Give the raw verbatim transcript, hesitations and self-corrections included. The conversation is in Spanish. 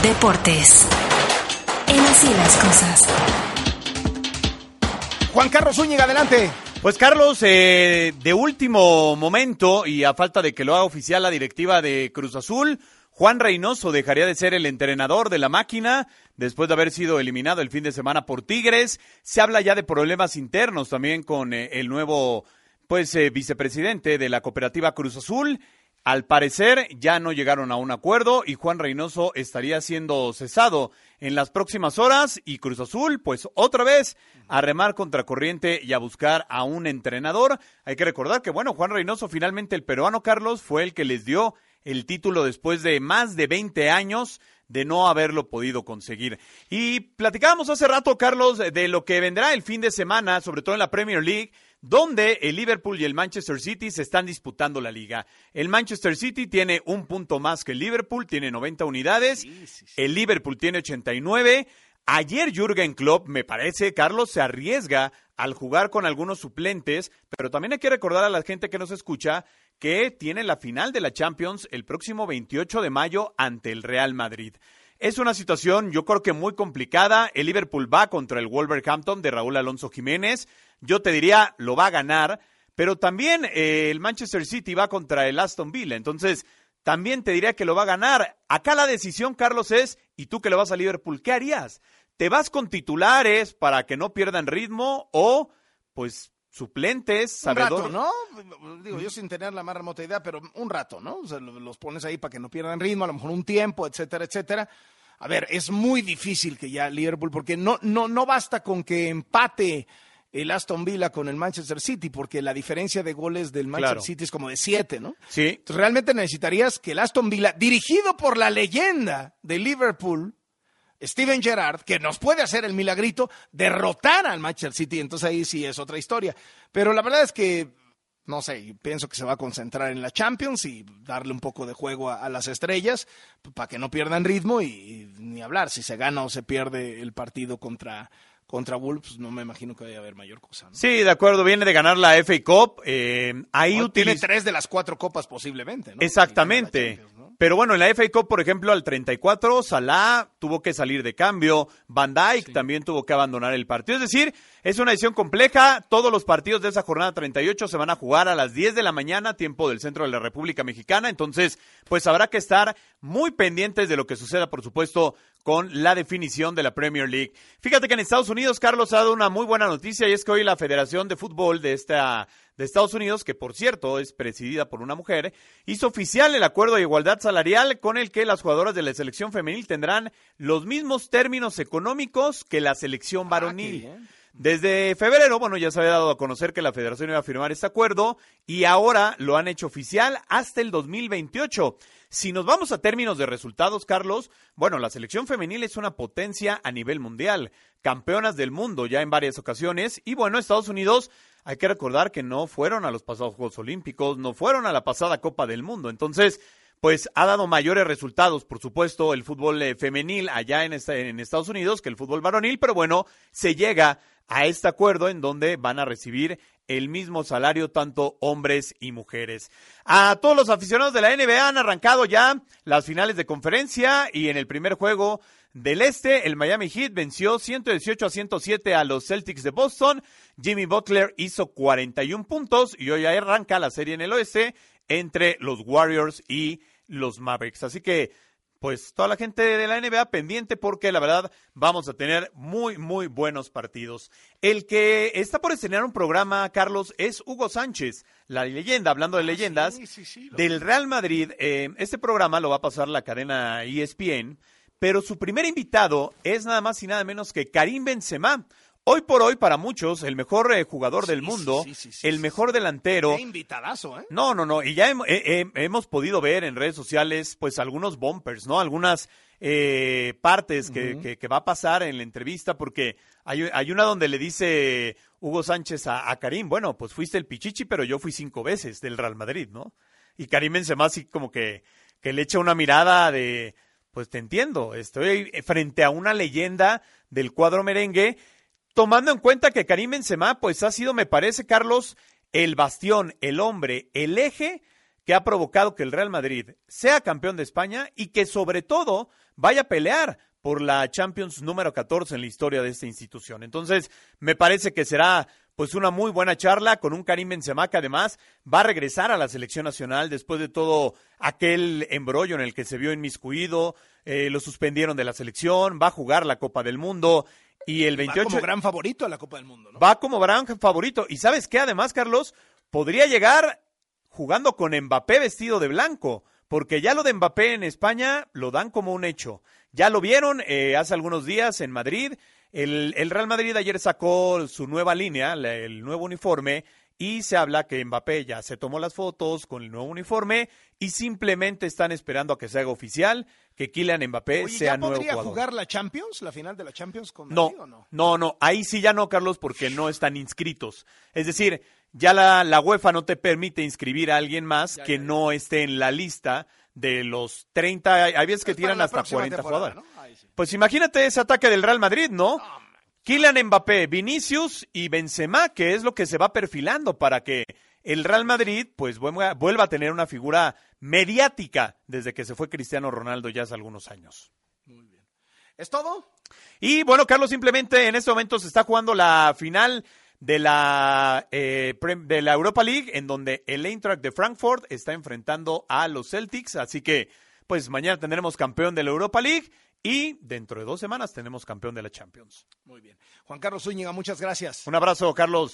Deportes. En Así las Cosas. Juan Carlos Zúñiga, adelante. Pues Carlos, eh, de último momento y a falta de que lo haga oficial la directiva de Cruz Azul, Juan Reynoso dejaría de ser el entrenador de la máquina después de haber sido eliminado el fin de semana por Tigres. Se habla ya de problemas internos también con eh, el nuevo pues eh, vicepresidente de la cooperativa Cruz Azul. Al parecer ya no llegaron a un acuerdo y Juan Reynoso estaría siendo cesado en las próximas horas y Cruz Azul, pues otra vez a remar contracorriente y a buscar a un entrenador. Hay que recordar que, bueno, Juan Reynoso, finalmente el peruano, Carlos, fue el que les dio el título después de más de veinte años de no haberlo podido conseguir. Y platicábamos hace rato, Carlos, de lo que vendrá el fin de semana, sobre todo en la Premier League, donde el Liverpool y el Manchester City se están disputando la liga. El Manchester City tiene un punto más que el Liverpool, tiene noventa unidades, sí, sí, sí. El Liverpool tiene ochenta y nueve. Ayer Jürgen Klopp, me parece, Carlos, se arriesga al jugar con algunos suplentes, pero también hay que recordar a la gente que nos escucha que tiene la final de la Champions el próximo veintiocho de mayo ante el Real Madrid. Es una situación, yo creo que muy complicada. El Liverpool va contra el Wolverhampton de Raúl Alonso Jiménez. Yo te diría, lo va a ganar, pero también eh, el Manchester City va contra el Aston Villa. Entonces, también te diría que lo va a ganar. Acá la decisión, Carlos, es, ¿y tú que le vas a Liverpool, qué harías? ¿Te vas con titulares para que no pierdan ritmo o, pues, suplentes, sabedor? Un rato, ¿no? Digo, yo sin tener la más remota idea, pero un rato, ¿no? O sea, los pones ahí para que no pierdan ritmo, a lo mejor un tiempo, etcétera, etcétera. A ver, es muy difícil que ya Liverpool, porque no, no, no basta con que empate el Aston Villa con el Manchester City, porque la diferencia de goles del Manchester Claro. City es como de siete, ¿no? Sí. Entonces, realmente necesitarías que el Aston Villa, dirigido por la leyenda de Liverpool, Steven Gerrard, que nos puede hacer el milagrito, derrotar al Manchester City. Entonces ahí sí es otra historia. Pero la verdad es que, no sé, pienso que se va a concentrar en la Champions y darle un poco de juego a, a las estrellas para que no pierdan ritmo y, y ni hablar. Si se gana o se pierde el partido contra, contra Wolves, no me imagino que vaya a haber mayor cosa, ¿no? Sí, de acuerdo, viene de ganar la F A Cup. Eh, ahí No, utiliza... Tiene tres de las cuatro copas posiblemente, ¿no? Exactamente. Champions, ¿no? Pero bueno, en la F A Cup, por ejemplo, al treinta y cuatro, Salah tuvo que salir de cambio, Van Dijk sí. también tuvo que abandonar el partido. Es decir, es una decisión compleja. Todos los partidos de esa jornada treinta y ocho se van a jugar a las diez de la mañana, tiempo del centro de la República Mexicana. Entonces, pues habrá que estar muy pendientes de lo que suceda, por supuesto, con la definición de la Premier League. Fíjate que en Estados Unidos, Carlos, ha dado una muy buena noticia y es que hoy la Federación de Fútbol de esta de Estados Unidos, que por cierto es presidida por una mujer, hizo oficial el acuerdo de igualdad salarial con el que las jugadoras de la selección femenil tendrán los mismos términos económicos que la selección varonil. Ah, Desde febrero, bueno, ya se había dado a conocer que la federación iba a firmar este acuerdo y ahora lo han hecho oficial hasta el dos mil veintiocho. Si nos vamos a términos de resultados, Carlos, bueno, la selección femenil es una potencia a nivel mundial, campeonas del mundo ya en varias ocasiones y bueno, Estados Unidos, hay que recordar que no fueron a los pasados Juegos Olímpicos, no fueron a la pasada Copa del Mundo, entonces, pues ha dado mayores resultados, por supuesto, el fútbol eh, femenil allá en, esta, en Estados Unidos que el fútbol varonil, pero bueno, se llega a este acuerdo en donde van a recibir el mismo salario tanto hombres y mujeres. A todos los aficionados de la N B A han arrancado ya las finales de conferencia y en el primer juego del este, el Miami Heat venció ciento dieciocho a ciento siete a los Celtics de Boston. Jimmy Butler hizo cuarenta y un puntos y hoy arranca la serie en el oeste entre los Warriors y los Mavericks. Así que, pues, toda la gente de la N B A pendiente porque la verdad vamos a tener muy, muy buenos partidos. El que está por estrenar un programa, Carlos, es Hugo Sánchez, la leyenda, hablando de leyendas, sí, sí, sí, del Real Madrid. Eh, este programa lo va a pasar la cadena E S P N, pero su primer invitado es nada más y nada menos que Karim Benzema. Hoy por hoy, para muchos, el mejor eh, jugador sí, del mundo, sí, sí, sí, el sí, mejor sí. delantero. Qué invitadazo, ¿eh? No, no, no. Y ya hem, he, he, hemos podido ver en redes sociales, pues, algunos bumpers, ¿no? Algunas eh, partes que, uh-huh. que, que va a pasar en la entrevista, porque hay, hay una donde le dice Hugo Sánchez a, a Karim, bueno, pues fuiste el pichichi, pero yo fui cinco veces del Real Madrid, ¿no? Y Karim Benzema así como que, que le echa una mirada de, pues te entiendo, estoy frente a una leyenda del cuadro merengue, tomando en cuenta que Karim Benzema, pues ha sido, me parece, Carlos, el bastión, el hombre, el eje que ha provocado que el Real Madrid sea campeón de España y que sobre todo vaya a pelear por la Champions número catorce en la historia de esta institución. Entonces, me parece que será pues una muy buena charla con un Karim Benzema que además va a regresar a la selección nacional después de todo aquel embrollo en el que se vio inmiscuido, eh, lo suspendieron de la selección, va a jugar la Copa del Mundo y el veintiocho... Va como gran favorito a la Copa del Mundo, ¿no? Va como gran favorito. Y ¿sabes qué? Además, Carlos, podría llegar jugando con Mbappé vestido de blanco, porque ya lo de Mbappé en España lo dan como un hecho. Ya lo vieron eh, hace algunos días en Madrid. El, el Real Madrid ayer sacó su nueva línea, la, el nuevo uniforme, y se habla que Mbappé ya se tomó las fotos con el nuevo uniforme y simplemente están esperando a que se haga oficial que Kylian Mbappé Oye, sea ¿ya nuevo podría jugador. jugar la Champions, la final de la Champions con No, Madrid o no? no, no, ahí sí ya no, Carlos, porque no están inscritos. Es decir, ya la, la UEFA no te permite inscribir a alguien más Ya, que ya, ya. no esté en la lista de los treinta, hay veces que Pues tiran para la hasta próxima cuarenta temporada, jugadores. ¿no? Ahí sí. Pues imagínate ese ataque del Real Madrid, ¿no? No, man. Kylian Mbappé, Vinicius y Benzema, que es lo que se va perfilando para que el Real Madrid pues vuelva, vuelva a tener una figura mediática desde que se fue Cristiano Ronaldo ya hace algunos años. Muy bien. ¿Es todo? Y bueno, Carlos, simplemente en este momento se está jugando la final de la, eh, de la Europa League, en donde el Eintracht de Frankfurt está enfrentando a los Celtics, así que pues mañana tendremos campeón de la Europa League y dentro de dos semanas tenemos campeón de la Champions. Muy bien. Juan Carlos Zúñiga, muchas gracias. Un abrazo, Carlos.